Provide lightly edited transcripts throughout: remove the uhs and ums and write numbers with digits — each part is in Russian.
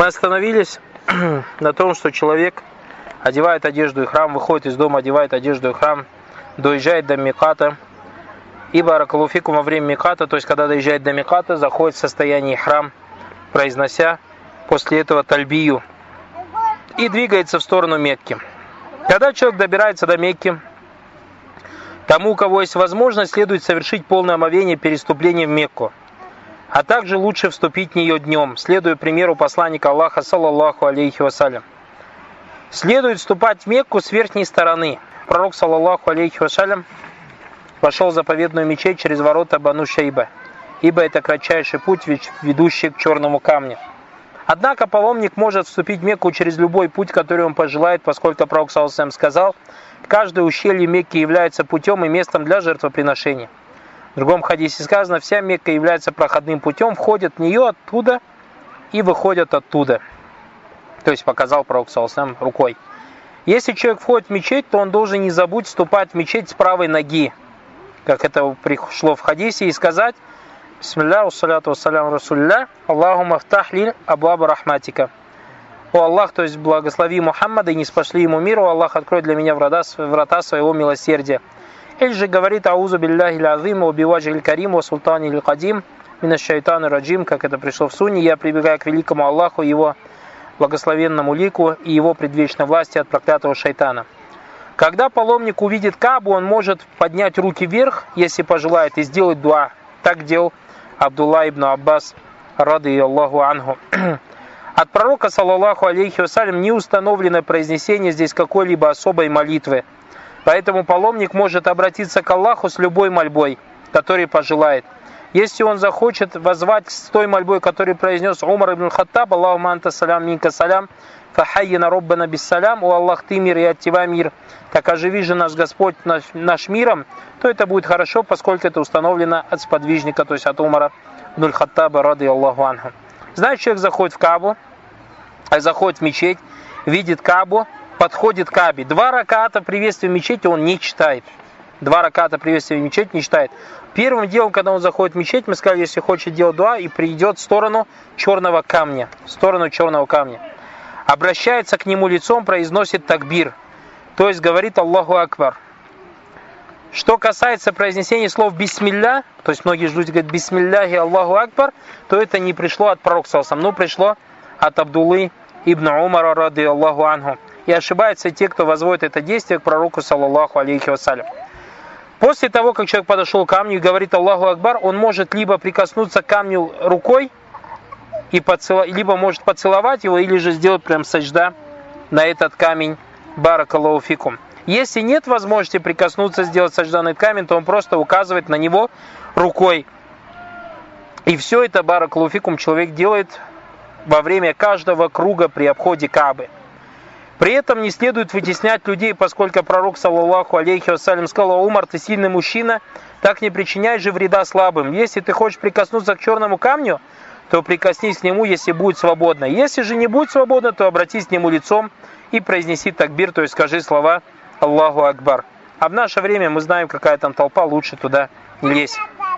Мы остановились на том, что человек одевает одежду ихрам, выходит из дома, одевает одежду ихрам, доезжает до миката, и баракаллаху фикум во время миката, то есть когда доезжает до миката, заходит в состояние ихрам, произнося после этого тальбию, и двигается в сторону Мекки. Когда человек добирается до Мекки, тому, у кого есть возможность, следует совершить полное омовение переступления в Мекку. А также лучше вступить в нее днем, следуя примеру посланника Аллаха, саллаллаху алейхи вассалям. Следует вступать в Мекку с верхней стороны. Пророк, саллаллаху алейхи вассалям, вошел в заповедную мечеть через ворота Бану Шейба, ибо это кратчайший путь, ведущий к черному камню. Однако паломник может вступить в Мекку через любой путь, который он пожелает, поскольку пророк, саллаллаху алейхи вассалям, сказал: каждое ущелье Мекки является путем и местом для жертвоприношения. В другом хадисе сказано: вся Мекка является проходным путем, входят в нее оттуда и выходят оттуда. То есть показал пророк, саллаллаху алейхи вассалям, рукой. Если человек входит в мечеть, то он должен не забудь вступать в мечеть с правой ноги, как это пришло в хадисе, и сказать: бисмилля, уссаляту вассалям расулилля, Аллахумма фтах ли абваба рахматика. О Аллах, то есть благослови Мухаммада и не спошли ему мир, о Аллах, открой для меня врата своего милосердия. Или же говорит: аузу билляхи азим, ва биваджихи карим, ва султани кадим, минаш шайтани раджим, как это пришло в сунне: я прибегаю к великому Аллаху, его благословенному лику и его предвечной власти от проклятого шайтана. Когда паломник увидит Каабу, он может поднять руки вверх, если пожелает, и сделать дуа. Так делал Абдулла ибн Аббас, рады Аллаху анху. От пророка, саллаллаху алейхи вассалям, не установлено произнесение здесь какой-либо особой молитвы. Поэтому паломник может обратиться к Аллаху с любой мольбой, которой пожелает. Если он захочет воззвать с той мольбой, которую произнес Умар ибн Хаттаб: Аллахумма анта салям, минка салям, фахайина роббана биссалям, о Аллах, ты мир и от тебя мир, так оживи же наш Господь наш миром, то это будет хорошо, поскольку это установлено от сподвижника, то есть от Умара ибн Хаттаба, рады Аллаху анху. Знаешь, человек заходит в Каабу, заходит в мечеть, видит Каабу, подходит к Каабе. 2 раката приветствия в мечети он не читает. 2 раката приветствия в мечеть не читает. Первым делом, когда он заходит в мечеть, мы сказали, если хочет делать дуа, и придет в сторону черного камня. В сторону черного камня. Обращается к нему лицом, произносит такбир. То есть говорит Аллаху Акбар. Что касается произнесения слов бисмилля, то есть многие люди говорят бисмилляхи Аллаху Акбар, то это не пришло от пророка, но пришло от Абдуллы ибн Умара, рады Аллаху анху. И ошибаются те, кто возводит это действие к пророку, саллаллаху алейхи вассалям. После того, как человек подошел к камню и говорит Аллаху Акбар, он может либо прикоснуться к камню рукой, либо может поцеловать его, или же сделать прям саджда на этот камень. Баракаллаху фикум. Если нет возможности прикоснуться, сделать саджда на этот камень, то он просто указывает на него рукой. И все это, баракаллаху фикум, человек делает во время каждого круга при обходе Каабы. При этом не следует вытеснять людей, поскольку пророк, саллаллаху алейхи вассалям, сказал: Умар, ты сильный мужчина, так не причиняй же вреда слабым. Если ты хочешь прикоснуться к черному камню, то прикоснись к нему, если будет свободно. Если же не будет свободно, то обратись к нему лицом и произнеси такбир, то есть скажи слова Аллаху Акбар. А в наше время мы знаем, какая там толпа, лучше туда не лезь.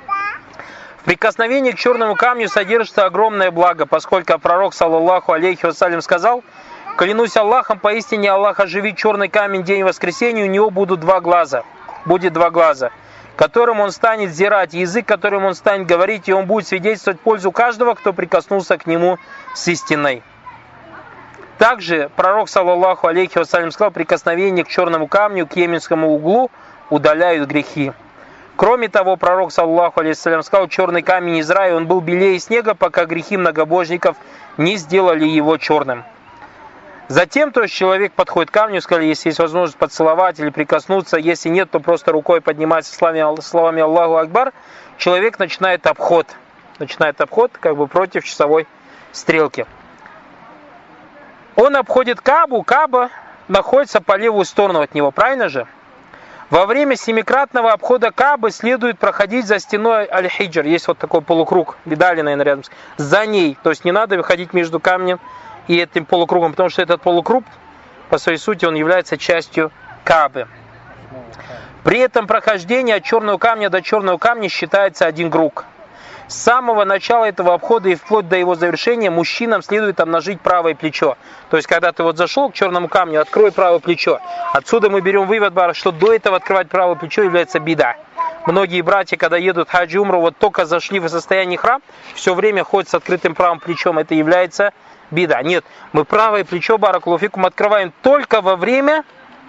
В прикосновении к черному камню содержится огромное благо, поскольку пророк, саллаллаху алейхи вассалям, сказал: клянусь Аллахом, поистине Аллах оживит черный камень день воскресения, у него будут 2 глаза. Будет 2 глаза, которым он станет зирать, язык, которым он станет говорить, и он будет свидетельствовать пользу каждого, кто прикоснулся к нему с истиной. Также пророк, саллаллаху алейхи вассалям, сказал: прикосновение к черному камню, к йеменскому углу удаляют грехи. Кроме того, пророк, саллаллаху алейхи вассалям, сказал: черный камень из рая, он был белее снега, пока грехи многобожников не сделали его черным. Затем, то есть человек подходит к камню, сказали, если есть возможность поцеловать или прикоснуться, если нет, то просто рукой поднимается словами Аллаху Акбар, человек начинает обход, как бы против часовой стрелки. Он обходит Каабу, Кааба находится по левую сторону от него, правильно же? Во время 7-кратного обхода Каабы следует проходить за стеной Аль-Хиджр, есть вот такой полукруг, видали, наверное, рядом, за ней, то есть не надо выходить между камнем и этим полукругом, потому что этот полукруг, по своей сути, он является частью Каабы. При этом прохождение от черного камня до черного камня считается 1 круг. С самого начала этого обхода и вплоть до его завершения мужчинам следует обнажить правое плечо. То есть, когда ты вот зашел к черному камню, открой правое плечо. Отсюда мы берем вывод, что до этого открывать правое плечо является бида. Многие братья, когда едут в хаджи умру, вот только зашли в состояние храм, все время ходят с открытым правым плечом. Это является бида. Нет, мы правое плечо, баракаллаху фикум, открываем только во время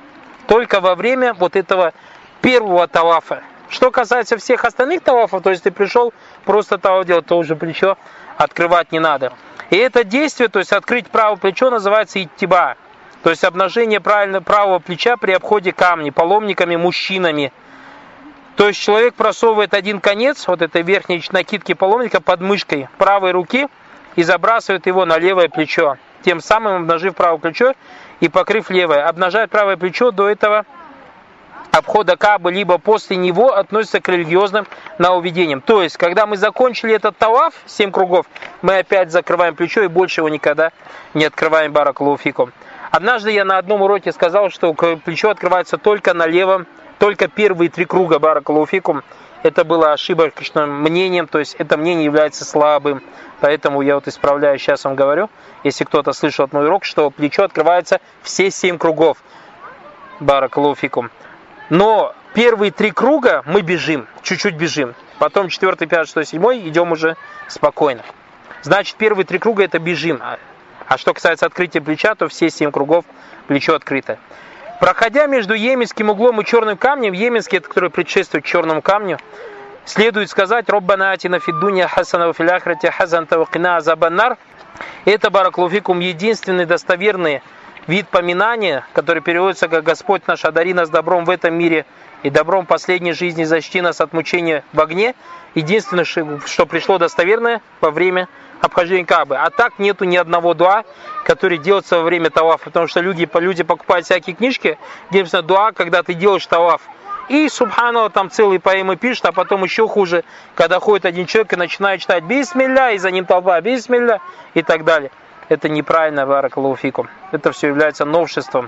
вот этого первого тавафа. Что касается всех остальных тавафов, то есть ты пришел, просто таваф делать, то уже плечо открывать не надо. И это действие, то есть открыть правое плечо, называется иттиба. То есть обнажение правого плеча при обходе камней, паломниками, мужчинами. То есть человек просовывает один конец вот этой верхней накидки паломника под мышкой правой руки и забрасывает его на левое плечо. Тем самым обнажив правое плечо и покрыв левое. Обнажать правое плечо до этого обхода Каабы, либо после него относится к религиозным нововведениям. То есть, когда мы закончили этот таваф, 7 кругов, мы опять закрываем плечо и больше его никогда не открываем, баракаллаху фикум. Однажды я на одном уроке сказал, что плечо открывается только на левом, только первые 3 круга, баракаллаху фикум. Это было ошибочным мнением, то есть это мнение является слабым. Поэтому я вот исправляю, сейчас вам говорю, если кто-то слышал от мой урок, что плечо открывается все 7 кругов, баракаллаху фикум. Но первые 3 круга мы бежим, чуть-чуть бежим. Потом 4, 5, 6, 7 идем уже спокойно. Значит, первые 3 круга это бежим. А что касается открытия плеча, то все 7 кругов плечо открыто. Проходя между йеменским углом и черным камнем, йеменский, это который предшествует черному камню, следует сказать: «Роббана атина фид дунья хасана ва фил ахирати хасанatan ва кина азабан нар». Это, баракаллаху фикум, единственный достоверный вид поминания, который переводится как «Господь наш, одари нас добром в этом мире и добром последней жизни, защити нас от мучения в огне». Единственное, что пришло достоверное во время обхождения Каабы. А так нету ни одного дуа, который делается во время тавафа, потому что люди покупают всякие книжки, где написано дуа, когда ты делаешь таваф. И субханаллах там целые поэмы пишет, а потом еще хуже, когда ходит один человек и начинает читать бисмилля, и за ним толпа бисмилля и так далее. Это неправильно, баракаллаху фикум. Это все является новшеством.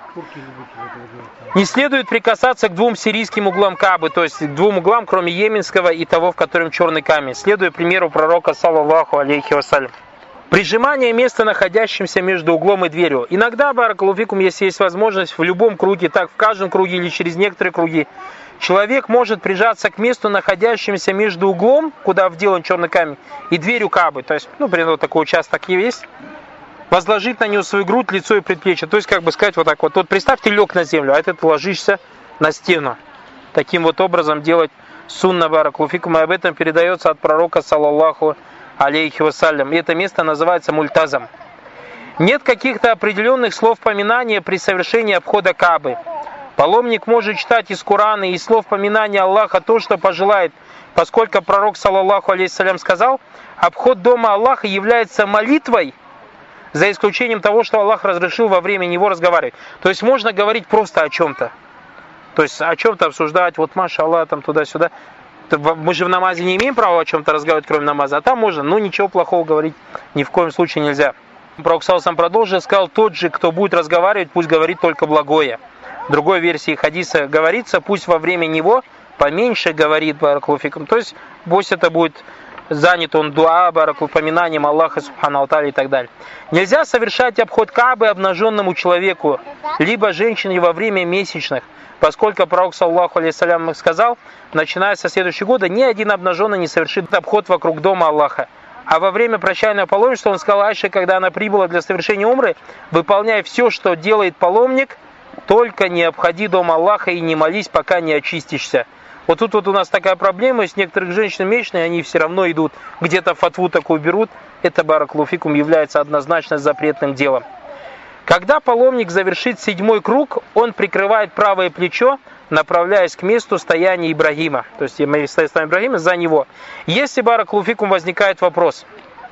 Не следует прикасаться к 2 сирийским углам Каабы, то есть к 2 углам, кроме йеменского и того, в котором черный камень, следуя примеру пророка, саллаллаху алейхи вассалям. Прижимание места, находящимся между углом и дверью. Иногда, баракаллаху фикум, если есть возможность, в любом круге, так в каждом круге или через некоторые круги, человек может прижаться к месту, находящемуся между углом, куда вделан черный камень, и дверью Каабы. То есть, примерно такой участок есть. Возложить на него свою грудь, лицо и предплечье. То есть, как бы сказать вот так вот. Вот представь, ты лег на землю, а ты ложишься на стену. Таким вот образом делать сунна, баракаллаху фикум. И об этом передается от пророка, саллаллаху алейхи вассалям. И это место называется мультазом. Нет каких-то определенных слов поминания при совершении обхода Каабы. Паломник может читать из Корана и из слов поминания Аллаха то, что пожелает, поскольку пророк, саллаллаху алейхи вассалям, сказал: обход дома Аллаха является молитвой, за исключением того, что Аллах разрешил во время него разговаривать. То есть можно говорить просто о чем-то. То есть о чем-то обсуждать, вот маша Аллах, там туда-сюда. Мы же в намазе не имеем права о чем-то разговаривать, кроме намаза, а там можно, но ничего плохого говорить ни в коем случае нельзя. Пророк сам продолжил, сказал: тот же, кто будет разговаривать, пусть говорит только благое. В другой версии хадиса говорится: пусть во время него поменьше говорит, баракаллаху фикум. То есть пусть это будет занят он дуа, баракаллаху, поминанием Аллаха субхану ва и так далее. Нельзя совершать обход Каабы обнаженному человеку, либо женщине во время месячных, поскольку пророк, саллаллаху алейхи вассалям, сказал: начиная со следующего года ни один обнаженный не совершит обход вокруг дома Аллаха. А во время прощального паломничества он сказал Айше, когда она прибыла для совершения умры: выполняй все, что делает паломник, только не обходи дом Аллаха и не молись, пока не очистишься. Вот тут вот у нас такая проблема, есть некоторых женщин месячные, они все равно идут, где-то фатву такую берут. Это, баракаллаху фикум, является однозначно запретным делом. Когда паломник завершит 7-й круг, он прикрывает правое плечо, направляясь к месту стояния Ибрагима. То есть стояние Ибрагима за него. Если, баракаллаху фикум, возникает вопрос: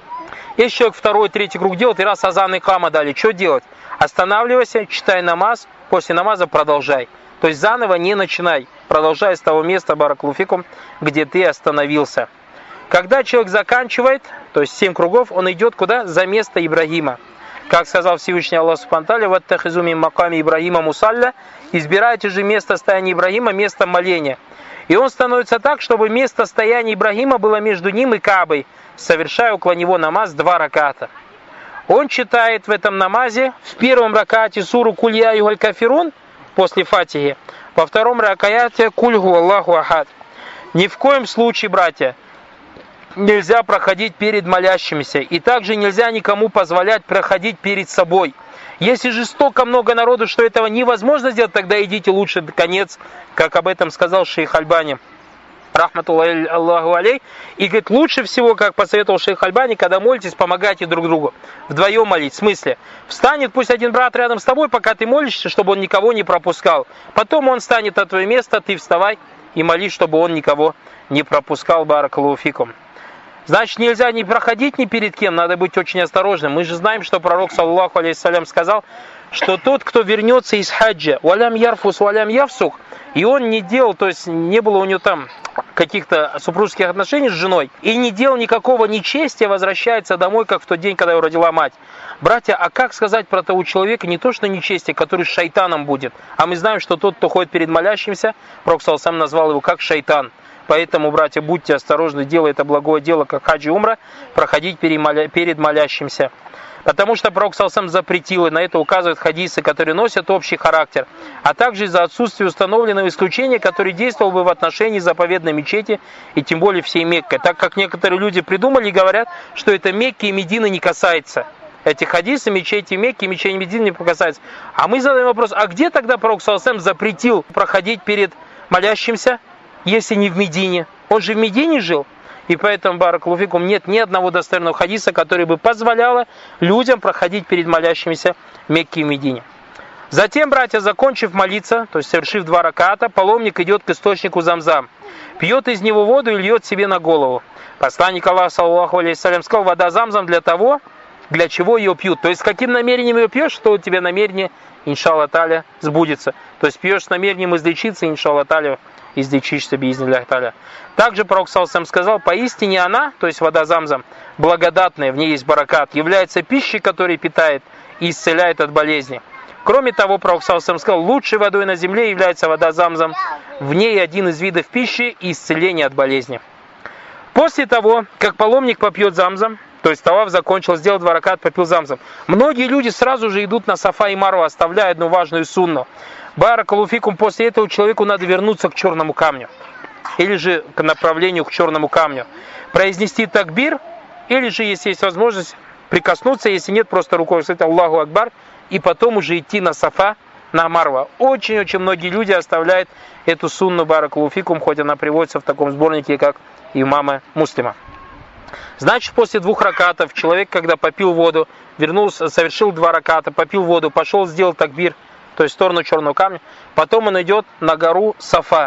если человек 2-й, 3-й круг делает, и раз азан и икама дали, что делать? Останавливайся, читай намаз, после намаза продолжай. То есть заново не начинай. Продолжай с того места, баракаллаху фикум, где ты остановился. Когда человек заканчивает, то есть 7 кругов, он идет куда? За место Ибрагима. Как сказал Всевышний Аллах Субхану ва Тааля: «Ваттахизу мин маками Ибрагима мусалля», избирайте же место стояния Ибрагима местом моления. И он становится так, чтобы место стояния Ибрагима было между ним и Каабой, совершая около него намаз 2 раката. Он читает в этом намазе в первом ракате суру «Куль я югаль кафирун» после Фатихи, во втором ракате «Куль гу Аллаху ахад». Ни в коем случае, братья, нельзя проходить перед молящимися, и также нельзя никому позволять проходить перед собой. Если же столько много народу, что этого невозможно сделать, тогда идите лучше до конец, как об этом сказал шейх Альбани, рахматуллахи Аллаху алей. И говорит, лучше всего, как посоветовал шейх Альбани, когда молитесь, помогайте друг другу. Вдвоем молить. В смысле, встанет пусть один брат рядом с тобой, пока ты молишься, чтобы он никого не пропускал. Потом он встанет на твое место, ты вставай и молись, чтобы он никого не пропускал. Баракаллаху фикум. Значит, нельзя не проходить ни перед кем, надо быть очень осторожным. Мы же знаем, что пророк, саллаллаху алейхиссалям, сказал, что тот, кто вернется из хаджа, валям ярфус, валям явсух, и он не делал, то есть не было у него там каких-то супружеских отношений с женой, и не делал никакого нечестия, возвращается домой, как в тот день, когда его родила мать. Братья, а как сказать про того человека, не то что нечестие, который с шайтаном будет, а мы знаем, что тот, кто ходит перед молящимся, пророк сам назвал его как шайтан. Поэтому, братья, будьте осторожны, делая это благое дело, как хаджи умра, проходить перед молящимся. Потому что пророк сам запретил, и на это указывают хадисы, которые носят общий характер, а также из-за отсутствия установленного исключения, которое действовало бы в отношении заповедной мечети, и тем более всей Мекки. Так как некоторые люди придумали и говорят, что это Мекки и Медины не касается. Эти хадисы, мечети Мекки, мечети Медины не касаются. А мы задаем вопрос, а где тогда пророк запретил проходить перед молящимся, если не в Медине? Он же в Медине жил. И поэтому, баракаллаху фикум, нет ни одного достоверного хадиса, который бы позволяло людям проходить перед молящимися в Мекке и Медине. Затем, братья, закончив молиться, то есть совершив 2 раката, паломник идет к источнику Замзам, пьет из него воду и льет себе на голову. Посланник Аллаха, саллаллаху алейхи, сказал, вода Замзам для того, для чего ее пьют. То есть, с каким намерением ее пьешь, что у тебя намерение, иншаллах та'аля, сбудется. То есть, пьешь с намерением излечиться, иншаллах та'аля, излечишься, биизниллях та'аля. Также пророк сказал, поистине она, то есть вода Замзам, благодатная, в ней есть баракат, является пищей, которая питает и исцеляет от болезни. Кроме того, пророк сказал, лучшей водой на земле является вода Замзам, в ней один из видов пищи и исцеления от болезни. После того, как паломник попьет Замзам, то есть таваф закончил, сделал 2 ракат, попил Замзам, многие люди сразу же идут на Сафа и Марва, оставляя одну важную сунну. Баракаллаху фикум, после этого человеку надо вернуться к черному камню. Или же к направлению к черному камню. Произнести такбир, или же, если есть возможность, прикоснуться, если нет, просто рукой сказать Аллаху Акбар, и потом уже идти на Сафа, на Марва. Очень-очень многие люди оставляют эту сунну, баракаллаху фикум, хоть она приводится в таком сборнике, как имама Муслима. Значит, после 2 ракатов человек, когда попил воду, вернулся, совершил 2 раката, попил воду, пошел, сделал такбир, то есть в сторону черного камня, потом он идет на гору Сафа,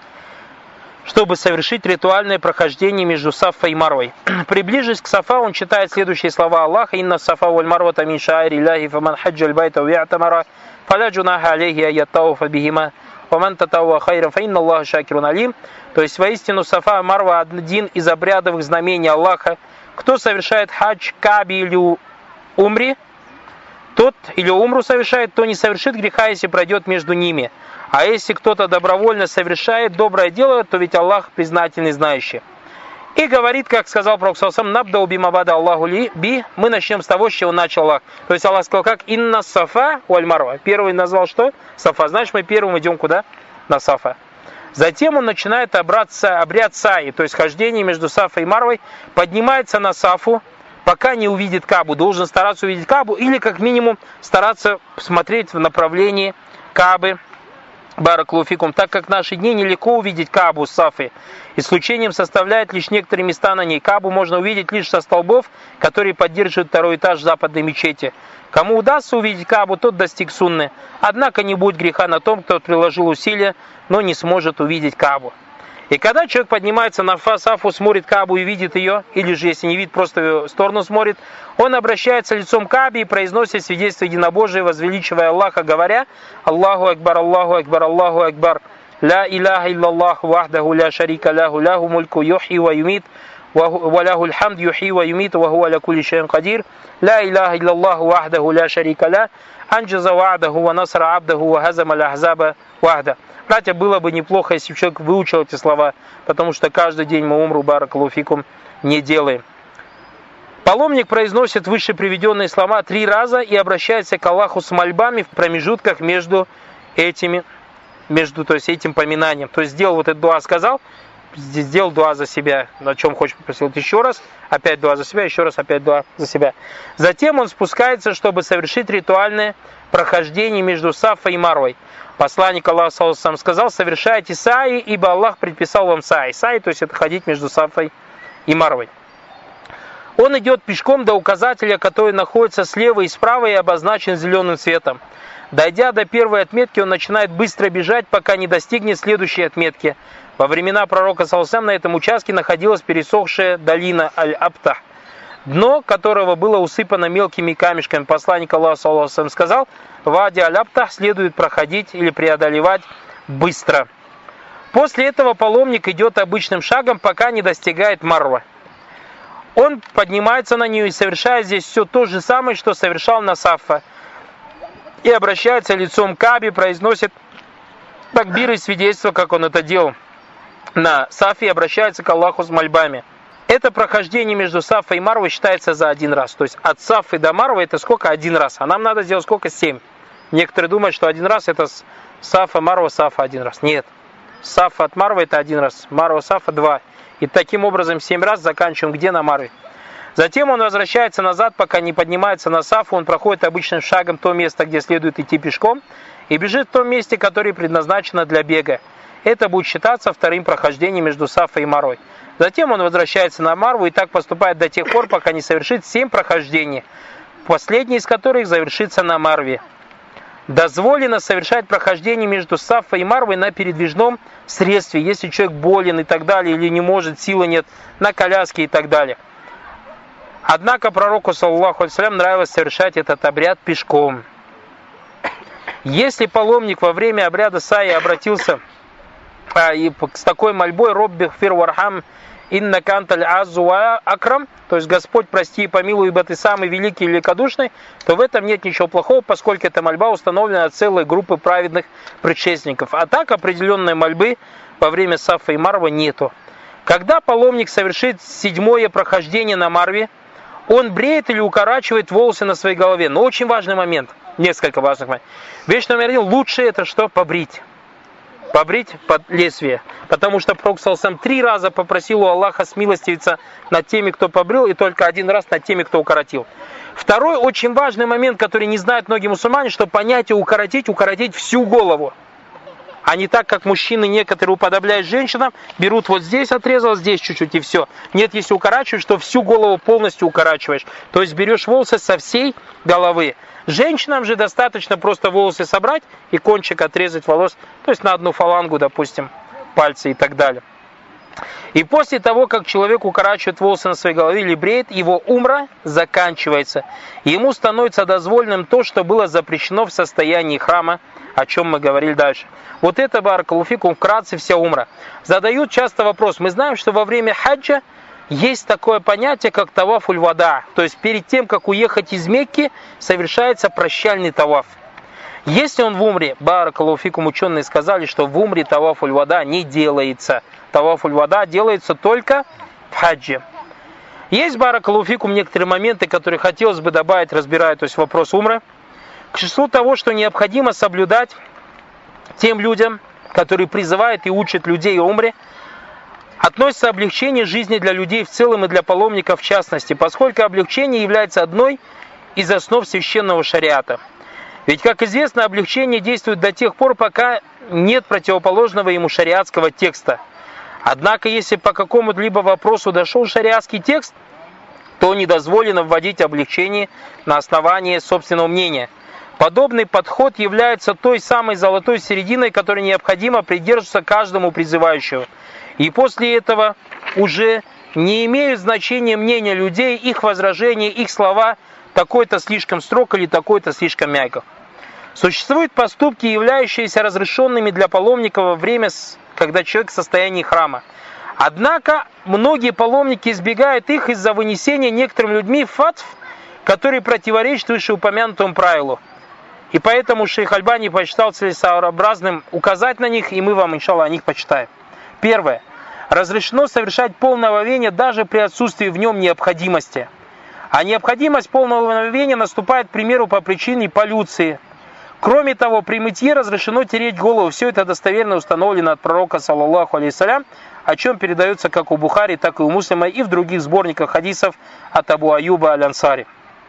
чтобы совершить ритуальное прохождение между Сафой и Марвой. Приближившись к Сафа, он читает следующие слова Аллаха: «Инна Сафа валь Марвата мин шаири фаман хаджа аль-байта ва я'тамара фаля джунаха алейхи аяттауфа бихима ва ман татавва хайран фа инна Аллаха шакирун алим». То есть воистину Сафа и Марва один из обрядовых знамений Аллаха. Кто совершает хадж Кааби или умри, тот или умру совершает, то не совершит греха, если пройдет между ними. А если кто-то добровольно совершает доброе дело, то ведь Аллах признательный, знающий. И говорит, как сказал пророк саллаллаху набдау бимабада Аллаху ли би, мы начнем с того, с чего начал Аллах. То есть Аллах сказал, как инна Сафа валь Марва. Первый назвал что? Сафа. Значит, мы первым идем куда? На Сафа. Затем он начинает обряд саи, то есть хождение между Сафой и Марвой, поднимается на Сафу, пока не увидит Каабу. Должен стараться увидеть Каабу или как минимум стараться смотреть в направлении Каабы. Баракаллаху фикум, так как в наши дни нелегко увидеть Каабу с Сафы. Исключением составляют лишь некоторые места на ней. Каабу можно увидеть лишь со столбов, которые поддерживают 2-й этаж западной мечети. Кому удастся увидеть Каабу, тот достиг сунны. Однако не будет греха на том, кто приложил усилия, но не сможет увидеть Каабу. И когда человек поднимается на Сафу, смотрит Каабу и видит ее, или же если не видит, просто в сторону смотрит, он обращается лицом к Каабе и произносит свидетельство единобожия, возвеличивая Аллаха, говоря: Аллаху Акбар, Аллаху Акбар, Аллаху Акбар, ла илляха илляллах вахдаху ля шарика лаху, лаху мульку юхи ва юмит, وله الحمد يحيي ويميت وهو على كل شيء قدير لا إله إلا الله وحده لا شريك له أنجز وعده ونصر عبده وهزم الأحزاب وحده. Братья, было бы неплохо, если человек выучил эти слова, потому что каждый день мы умру, баракаллаху фикум, не делаем. Паломник произносит выше приведенные слова 3 раза и обращается к Аллаху с мольбами в промежутках между этим поминанием. То есть сделал вот этот дуа, сказал, сделал дуа за себя, на чем хочешь попросил еще раз, опять дуа за себя, еще раз опять дуа за себя. Затем он спускается, чтобы совершить ритуальное прохождение между Сафой и Марвой. Посланник Аллаха сам сказал: совершайте саи, ибо Аллах предписал вам саи. Саи, то есть это ходить между Сафой и Марвой. Он идет пешком до указателя, который находится слева и справа и обозначен зеленым цветом. Дойдя до первой отметки, он начинает быстро бежать, пока не достигнет следующей отметки. Во времена пророка саллаллаху на этом участке находилась пересохшая долина Аль-Абтах, дно которого было усыпано мелкими камешками. Посланник Аллаха саллаллаху сказал: вади Аль-Абтах следует проходить или преодолевать быстро. После этого паломник идет обычным шагом, пока не достигает Марва. Он поднимается на нее и совершает здесь все то же самое, что совершал на Сафа. И обращается лицом к Каабе, произносит такбир и свидетельство, как он это делал на Сафе, и обращается к Аллаху с мольбами. Это прохождение между Сафой и Марвой считается за 1 раз. То есть от Сафы до Марвы это сколько? 1 раз. А нам надо сделать сколько? 7. Некоторые думают, что 1 раз это Сафа, Марва, Сафа 1 раз. Нет. Сафа от Марвы это 1 раз. Марва, Сафа 2. И таким образом 7 раз заканчиваем где? На Марве. Затем он возвращается назад, пока не поднимается на Сафу. Он проходит обычным шагом то место, где следует идти пешком, и бежит в том месте, которое предназначено для бега. Это будет считаться вторым прохождением между Сафой и Марвой. Затем он возвращается на Марву и так поступает до тех пор, пока не совершит 7 прохождений, последний из которых завершится на Марве. Дозволено совершать прохождение между Сафой и Марвой на передвижном средстве, если человек болен и так далее, или не может, силы нет, на коляске и так далее. Однако пророку, саллаллаху алейхи ва саллям, нравилось совершать этот обряд пешком. Если паломник во время обряда саи обратился с такой мольбой: «Робби гфир вархам иннака анталь аззу ва акрам», то есть «Господь, прости и помилуй, ибо ты самый великий и великодушный», то в этом нет ничего плохого, поскольку эта мольба установлена от целой группы праведных предшественников. А так определенной мольбы во время Сафа и Марва нету. Когда паломник совершит 7-е прохождение на Марве, он бреет или укорачивает волосы на своей голове. Но очень важный момент, несколько важных моментов. Вещь номер 1, лучше это что? Побрить. Побрить под лезвие. Потому что пророк саллаллаху 3 раза попросил у Аллаха смилостивиться над теми, кто побрил, и только 1 раз над теми, кто укоротил. Второй очень важный момент, который не знают многие мусульмане, что понятие укоротить всю голову. А не так, как мужчины некоторые, уподобляясь женщинам, берут вот здесь отрезал, здесь чуть-чуть и все. Нет, если укорачиваешь, то всю голову полностью укорачиваешь. То есть берешь волосы со всей головы. Женщинам же достаточно просто волосы собрать и кончик отрезать волос, то есть на одну фалангу, допустим, пальцы и так далее. И после того, как человек укорачивает волосы на своей голове или бреет, его умра заканчивается. И ему становится дозволенным то, что было запрещено в состоянии храма, о чем мы говорили дальше. Вот это, баракаллаху фикум, вкратце вся умра. Задают часто вопрос. Мы знаем, что во время хаджа есть такое понятие, как таваф уль-вада. То есть перед тем, как уехать из Мекки, совершается прощальный таваф. Если он в умре, баракаллаху фикум, ученые сказали, что в умре таваф уль-вада не делается. Таваф уль-вада делается только в хаджи. Есть, баракаллаху фикум, некоторые моменты, которые хотелось бы добавить, разбирая, то есть вопрос умры. К числу того, что необходимо соблюдать тем людям, которые призывают и учат людей о умре, относится облегчение жизни для людей в целом и для паломников в частности, поскольку облегчение является одной из основ священного шариата. Ведь, как известно, облегчение действует до тех пор, пока нет противоположного ему шариатского текста. Однако, если по какому-либо вопросу дошел шариатский текст, то не дозволено вводить облегчение на основании собственного мнения. Подобный подход является той самой золотой серединой, которой необходимо придерживаться каждому призывающему. И после этого уже не имеют значения мнения людей, их возражения, их слова, такой-то слишком строг или такой-то слишком мягко. Существуют поступки, являющиеся разрешенными для паломников во время, когда человек в состоянии храма. Однако многие паломники избегают их из-за вынесения некоторыми людьми фатв, которые противоречат вышеупомянутому правилу. И поэтому шейх Альбани посчитал целесообразным указать на них, и мы вам, иншаллах, о них почитаем. Первое. Разрешено совершать полное омовение даже при отсутствии в нем необходимости. А необходимость полного омовения наступает, к примеру, по причине полюции. Кроме того, при мытье разрешено тереть голову. Все это достоверно установлено от пророка, саллаллаху алейхиссалям, о чем передается как у Бухари, так и у Муслима и в других сборниках хадисов от Абу Аюба аль-Ансари.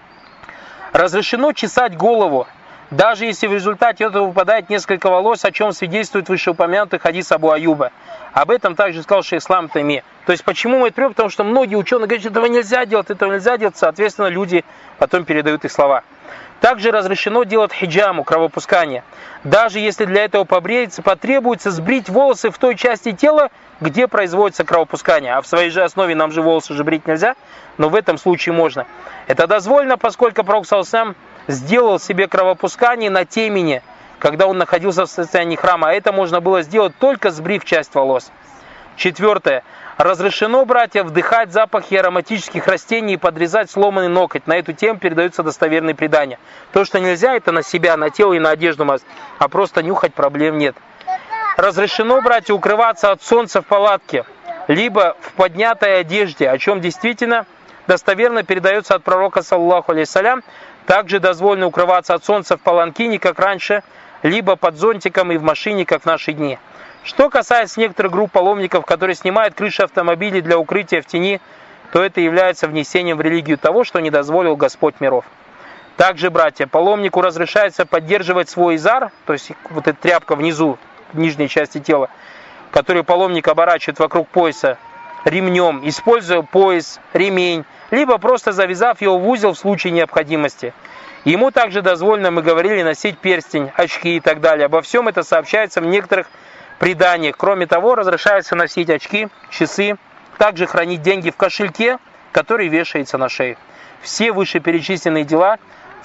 Разрешено чесать голову, даже если в результате этого выпадает несколько волос, о чем свидетельствует вышеупомянутый хадис Абу Аюба. Об этом также сказал шейх Ислам Тайми. То есть почему мы это берем? Потому что многие ученые говорят, что этого нельзя делать, соответственно, люди потом передают их слова. Также разрешено делать хиджаму, кровопускание, даже если для этого потребуется сбрить волосы в той части тела, где производится кровопускание. А в своей же основе нам же волосы же брить нельзя, но в этом случае можно. Это дозволено, поскольку пророк саллаллаху сделал себе кровопускание на темени, когда он находился в состоянии храма, а это можно было сделать только сбрив часть волос. Четвертое. Разрешено, братья, вдыхать запахи ароматических растений и подрезать сломанный ноготь. На эту тему передаются достоверные предания. То, что нельзя, это на себя, на тело и на одежду мазать, а просто нюхать проблем нет. Разрешено, братья, укрываться от солнца в палатке, либо в поднятой одежде, о чем действительно достоверно передается от пророка, саллаллаху алейхиссалям. Также дозволено укрываться от солнца в паланкине, как раньше, либо под зонтиком и в машине, как в наши дни. Что касается некоторых групп паломников, которые снимают крыши автомобилей для укрытия в тени, то это является внесением в религию того, что не дозволил Господь миров. Также, братья, паломнику разрешается поддерживать свой изар, то есть вот эта тряпка внизу, в нижней части тела, которую паломник оборачивает вокруг пояса ремнем, используя пояс, ремень, либо просто завязав его в узел в случае необходимости. Ему также дозволено, мы говорили, носить перстень, очки и так далее. Обо всем это сообщается в некоторых преданиях. Кроме того, разрешается носить очки, часы, также хранить деньги в кошельке, который вешается на шее. Все вышеперечисленные дела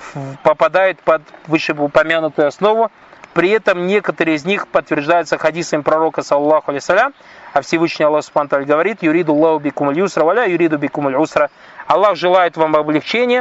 попадают под вышеупомянутую основу. При этом некоторые из них подтверждаются хадисами пророка, саллаллаху алейхиссалям, а Всевышний Аллах субхану ва тааля говорит: «Юриду Аллаху бикумуль юсра, валя юриду бикумуль усра». Аллах желает вам облегчения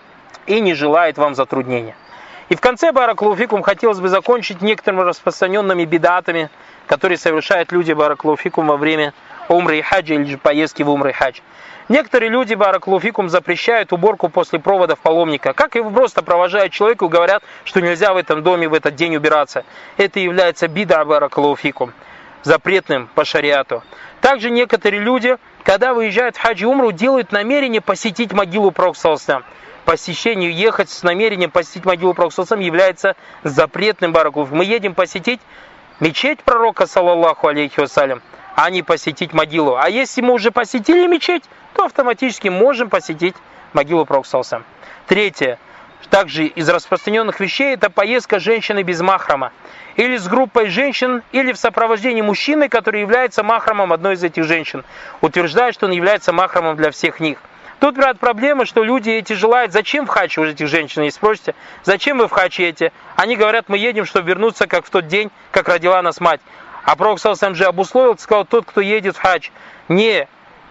и не желает вам затруднения. И в конце, баракаллаху фикум, хотелось бы закончить некоторыми распространенными бидатами, которые совершают люди, баракаллаху фикум, во время умры и хаджа или же поездки в умры и хадж. Некоторые люди, баракаллаху фикум, запрещают уборку после проводов паломника. Как и просто провожают человека и говорят, что нельзя в этом доме в этот день убираться. Это является бида, баракаллаху фикум, запретным по шариату. Также некоторые люди, когда выезжают в хадж и умру, делают намерение посетить могилу пророка саллаллаху алейхи ва саллям. Посещению, ехать с намерением посетить могилу пророка саллаллаху алейхи ва саллям является запретным, баракаллаху фикум. Мы едем посетить мечеть пророка, саллаллаху алейхи ва саллям, а не посетить могилу. А если мы уже посетили мечеть, то автоматически можем посетить могилу пророка, саллаллаху алейхи ва саллям. Третье. Также из распространенных вещей это поездка женщины без махрама. Или с группой женщин, или в сопровождении мужчины, который является махрамом одной из этих женщин. Утверждает, что он является махрамом для всех них. Тут, брат, проблема, что люди эти желают, зачем в хадж уже этих женщин, и спросите, зачем вы в хадж едете? Они говорят, мы едем, чтобы вернуться, как в тот день, как родила нас мать. А пророк саллаллаху алейхи ва саллям же обусловил, сказал, тот, кто едет в хадж, не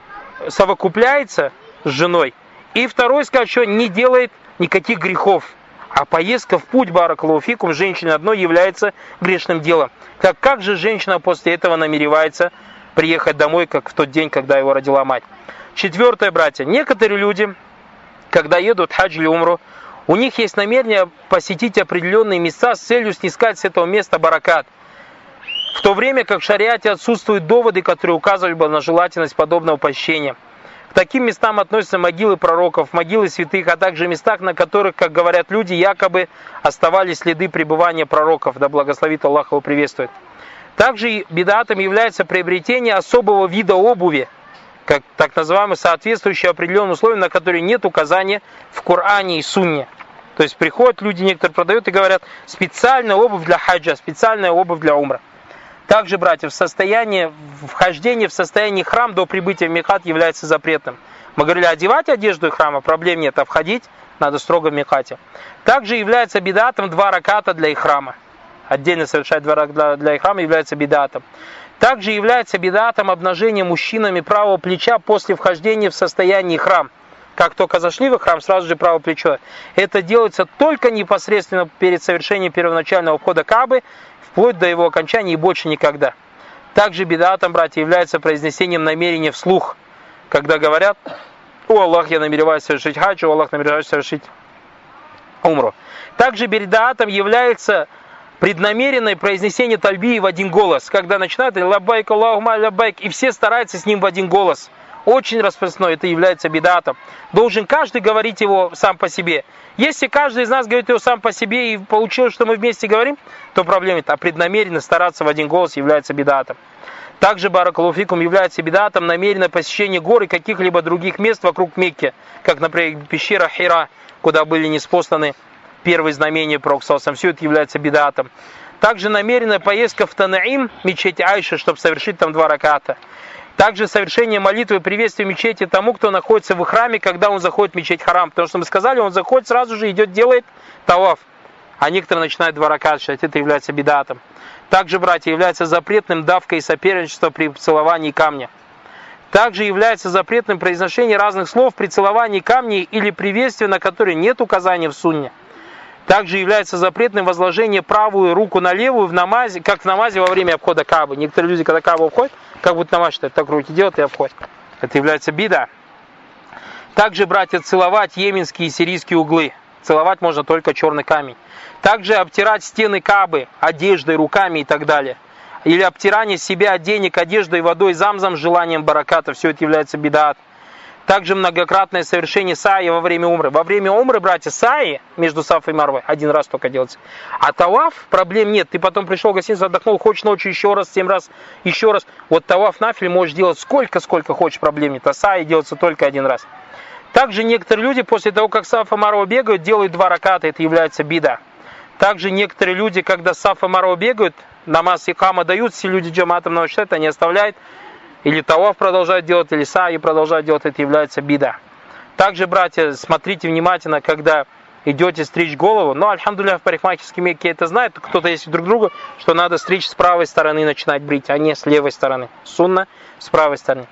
совокупляется с женой. И второй сказал, что не делает никаких грехов. А поездка в путь, баракаллаху фикум, женщине одной является грешным делом. Как же женщина после этого намеревается приехать домой, как в тот день, когда его родила мать? Четвертое, братья. Некоторые люди, когда едут в хадж или умру, у них есть намерение посетить определенные места с целью снискать с этого места баракат. В то время как в шариате отсутствуют доводы, которые указывали бы на желательность подобного посещения. К таким местам относятся могилы пророков, могилы святых, а также местах, на которых, как говорят люди, якобы оставались следы пребывания пророков, да благословит Аллах его приветствует. Также бидатом является приобретение особого вида обуви, как так называемый, соответствующий определенным условиям, на которые нет указания в Коране и Сунне. То есть приходят люди, некоторые продают и говорят, специальная обувь для хаджа, специальная обувь для умра. Также, братья, вхождение в состоянии храм до прибытия в микат является запретным. Мы говорили, одевать одежду храма, проблем нет, а входить надо строго в микате. Также является бидатом 2 раката для ихрама. Отдельно совершать 2 раката для ихрама является бидатом. Также является бидатом обнажение мужчинами правого плеча после вхождения в состояние храм. Как только зашли в храм, сразу же правое плечо. Это делается только непосредственно перед совершением первоначального входа Каабы, вплоть до его окончания и больше никогда. Также бидатом, братья, является произнесением намерения вслух, когда говорят: «О Аллах, я намереваюсь совершить хадж, о Аллах, намереваюсь совершить умру». Также бидатом является преднамеренное произнесение тальбии в один голос, когда начинают «Лаббайк, Аллахумма лаббайк», и все стараются с ним в один голос. Очень распространено, это является бидатом. Должен каждый говорить его сам по себе. Если каждый из нас говорит его сам по себе и получилось, что мы вместе говорим, то проблем нет. А преднамеренно стараться в один голос является бидатом. Также, баракаллаху фикум, является бидатом намеренное посещение гор и каких-либо других мест вокруг Мекки, как, например, пещера Хира, куда были ниспосланы первые знамения пророка саллаллаху алейхи ва саллям. Все это является бидатом. Также намеренная поездка в Танаим, мечеть Айши, чтобы совершить там 2 раката. Также совершение молитвы и приветствия мечети тому, кто находится в храме, когда он заходит в мечеть Харам. Потому что мы сказали, он заходит сразу же, идет, делает таваф. А некоторые начинают 2 раката считать, это является бидатом. Также, братья, является запретным давка и соперничество при целовании камня. Также является запретным произношение разных слов при целовании камней или приветствии, на которые нет указания в сунне. Также является запретным возложение правую руку на левую в намазе, как в намазе во время обхода Каабы. Некоторые люди, когда Каабу обходят, как будто намаз считают, так руки делают и обходят. Это является бида. Также, братья, целовать йеменские и сирийские углы. Целовать можно только черный камень. Также обтирать стены Каабы одеждой, руками и так далее. Или обтирание себя от денег, одеждой, водой, замзам с желанием бараката. Все это является бидат. Также многократное совершение саи во время умры. Во время умры, братья, саи между Сафой и Марвой 1 раз только делается. А таваф, проблем нет. Ты потом пришел в гостиницу, отдохнул, хочешь ночью еще раз, 7 раз, еще раз. Вот таваф нафиль можешь делать сколько хочешь, проблем нет. А саи делается только 1 раз. Также некоторые люди после того, как Сафа и Марва бегают, делают 2 раката. Это является бида. Также некоторые люди, когда Сафа и Марва бегают, намаз икама дают, все люди джаматом начинают, они оставляют. Или таваф продолжают делать, или саи продолжают делать, это является бида. Также, братья, смотрите внимательно, когда идете стричь голову. Но, альхамдулилля, в парикмахерской Мекке это знают, кто-то есть друг друга, что надо стричь с правой стороны, начинать брить, а не с левой стороны. Сунна с правой стороны.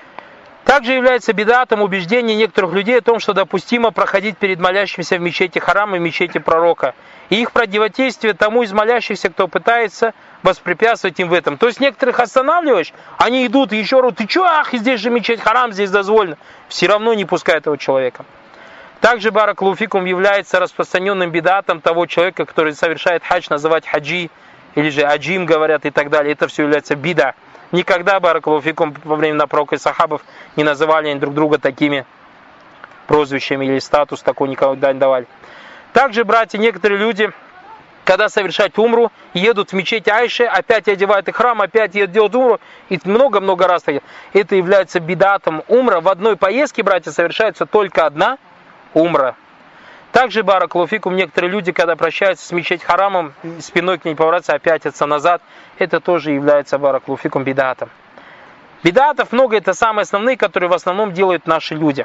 Также является бидатом убеждение некоторых людей о том, что допустимо проходить перед молящимся в мечети Харама и мечети пророка. И их противодействие тому из молящихся, кто пытается воспрепятствовать им в этом. То есть некоторых останавливаешь, они идут и еще раз, ты че, ах, здесь же мечеть Харам, здесь дозволено. Все равно не пускай этого человека. Также, баракаллаху фикум, является распространенным бидатом того человека, который совершает хадж, называть хаджи, или же аджим говорят и так далее. Это все является бида. Никогда, баракаллаху фикум, во время пророка и сахабов не называли они друг друга такими прозвищами или статус такой никогда не давали. Также, братья, некоторые люди, когда совершают умру, едут в мечеть Айши, опять одевают их храм, опять делают умру, и много-много раз так. Это является бидатом умра. В одной поездке, братья, совершается только одна умра. Также, баракаллаху фикум, некоторые люди, когда прощаются с мечеть Харамом, спиной к ней поворачиваются, опять отца назад, это тоже является, баракаллаху фикум, бидатом. Бидатов много, это самые основные, которые в основном делают наши люди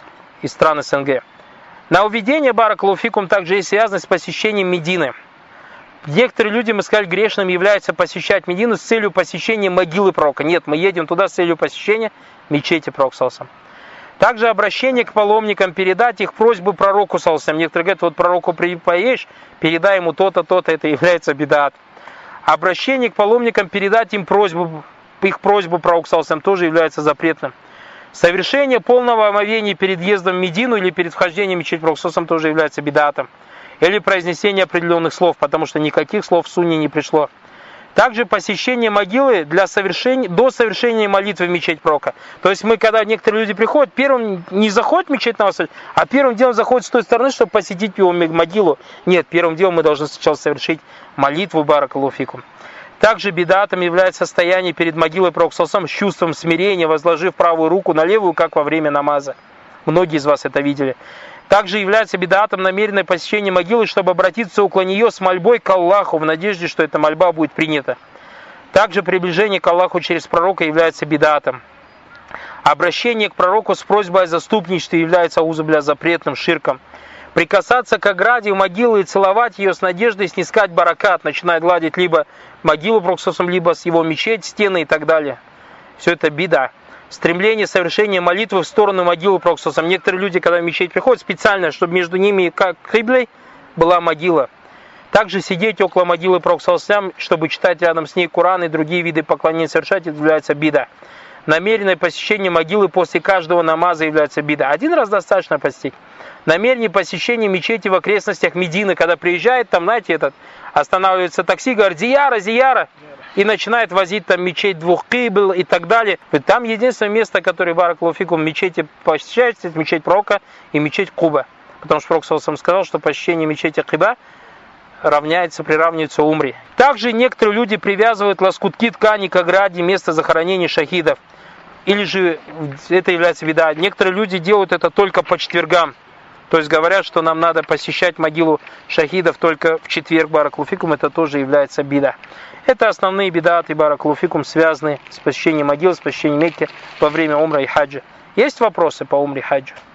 из стран СНГ. Нововведение, баракаллаху фикум, также есть связано с посещением Медины. Некоторые люди, мы сказали, грешным являются посещать Медину с целью посещения могилы пророка. Нет, мы едем туда с целью посещения мечети пророка саллаллаху алейхи ва саллям. Также обращение к паломникам, передать их просьбы пророку саллаллаху алейхи ва саллям. Некоторые говорят, вот пророку поешь, передай ему то-то, то-то, это является бидат. Обращение к паломникам, передать им просьбу, их просьбу пророку саллаллаху алейхи ва саллям тоже является запретным. Совершение полного омовения перед въездом в Медину или перед вхождением в мечеть пророка саллаллаху алейхи ва саллям тоже является бидатом. Или произнесение определенных слов, потому что никаких слов в сунне не пришло. Также посещение могилы до совершения молитвы в мечеть пророка. То есть мы, когда некоторые люди приходят, первым не заходят в мечеть на а первым делом заходят с той стороны, чтобы посетить его могилу. Нет, первым делом мы должны сначала совершить молитву, баракаллаху фикум. Также бидатом является состояние перед могилой пророка саллаллаху алейхи ва саллям с чувством смирения, возложив правую руку на левую, как во время намаза. Многие из вас это видели. Также является бидатом намеренное посещение могилы, чтобы обратиться около нее с мольбой к Аллаху, в надежде, что эта мольба будет принята. Также приближение к Аллаху через пророка является бидатом. Обращение к пророку с просьбой о заступничестве является аузу билля запретным, ширком. Прикасаться к ограде могилы и целовать ее с надеждой снискать баракат, начинает гладить либо могилу Пророка, либо с его мечеть, стены и так далее. Все это бида. Стремление совершения молитвы в сторону могилы Пророка. Некоторые люди, когда в мечеть приходят, специально, чтобы между ними и как киблой была могила. Также сидеть около могилы Пророка, чтобы читать рядом с ней Коран и другие виды поклонения совершать, это является бида. Намеренное посещение могилы после каждого намаза является бида. Один раз достаточно посетить. Намерение посещения мечети в окрестностях Медины, когда приезжает, там, знаете, останавливается такси, говорит, зияра, и начинает возить там мечеть двух кибл и так далее. Там единственное место, которое баракаллаху фикум в мечети посещается, это мечеть Пророка и мечеть Куба. Потому что Пророк сказал, что посещение мечети Куба приравнивается умре. Также некоторые люди привязывают лоскутки ткани к ограде места захоронения шахидов. Или же это является бида. Некоторые люди делают это только по четвергам. То есть говорят, что нам надо посещать могилу шахидов только в четверг, баракаллаху фикум, это тоже является бида. Это основные бидаты, баракаллаху фикум, связанные с посещением могил, с посещением Мекки во время умра и хаджа. Есть вопросы по умре и хаджу?